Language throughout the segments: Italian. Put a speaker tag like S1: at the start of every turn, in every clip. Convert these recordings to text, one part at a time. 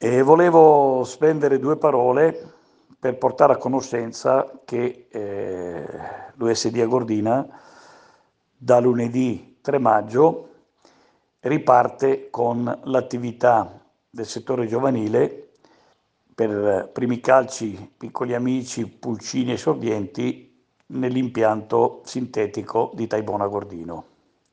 S1: E volevo spendere due parole per portare a conoscenza che l'USD Agordina da lunedì 3 maggio riparte con l'attività del settore giovanile per primi calci, piccoli amici, pulcini e sordienti nell'impianto sintetico di Taibona Gordino.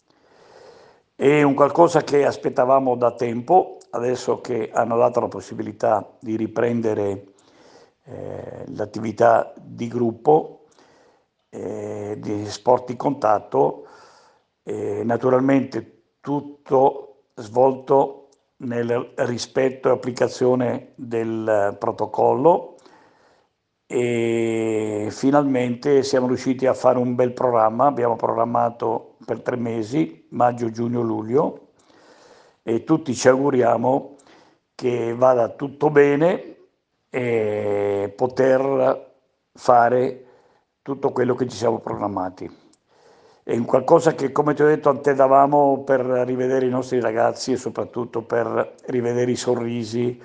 S1: È un qualcosa che aspettavamo da tempo, adesso che hanno dato la possibilità di riprendere l'attività di gruppo, di sport di contatto, naturalmente tutto svolto nel rispetto e applicazione del protocollo, e finalmente siamo riusciti a fare un bel programma. Abbiamo programmato per 3 mesi, maggio, giugno, luglio, e tutti ci auguriamo che vada tutto bene e poter fare tutto quello che ci siamo programmati. È un qualcosa che, come ti ho detto, attendavamo per rivedere i nostri ragazzi e soprattutto per rivedere i sorrisi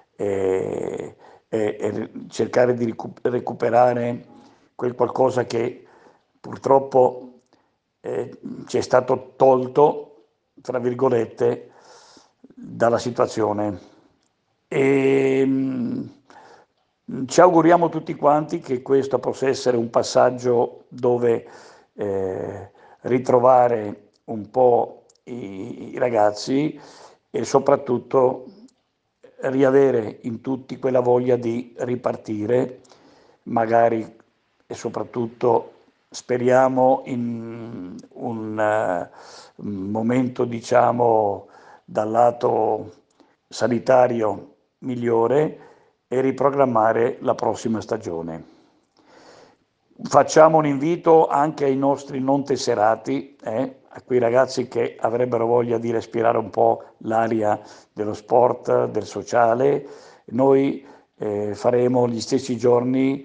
S1: e cercare di recuperare quel qualcosa che purtroppo ci è stato tolto, tra virgolette, dalla situazione. E, ci auguriamo tutti quanti che questo possa essere un passaggio dove ritrovare un po' i ragazzi e soprattutto riavere in tutti quella voglia di ripartire, magari e soprattutto speriamo in un momento, diciamo, dal lato sanitario migliore e riprogrammare la prossima stagione. Facciamo un invito anche ai nostri non tesserati, a quei ragazzi che avrebbero voglia di respirare un po' l'aria dello sport, del sociale. Noi faremo gli stessi giorni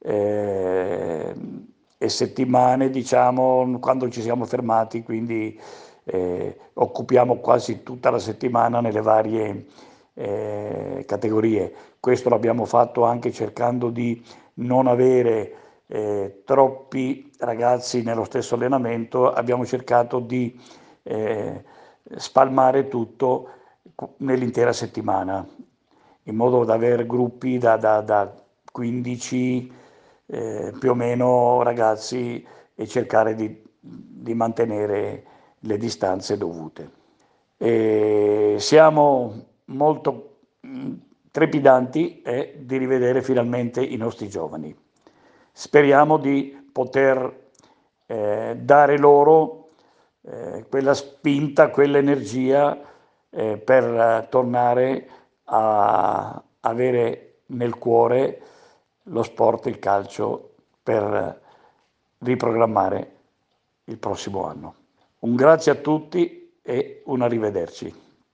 S1: e settimane, diciamo, quando ci siamo fermati, quindi occupiamo quasi tutta la settimana nelle varie categorie. Questo l'abbiamo fatto anche cercando di non avere troppi ragazzi nello stesso allenamento. Abbiamo cercato di spalmare tutto nell'intera settimana, in modo da avere gruppi da 15 più o meno ragazzi e cercare di mantenere le distanze dovute. E siamo molto trepidanti di rivedere finalmente i nostri giovani. Speriamo di poter dare loro quella spinta, quell'energia per tornare a avere nel cuore lo sport, il calcio, per riprogrammare il prossimo anno. Un grazie a tutti e un arrivederci.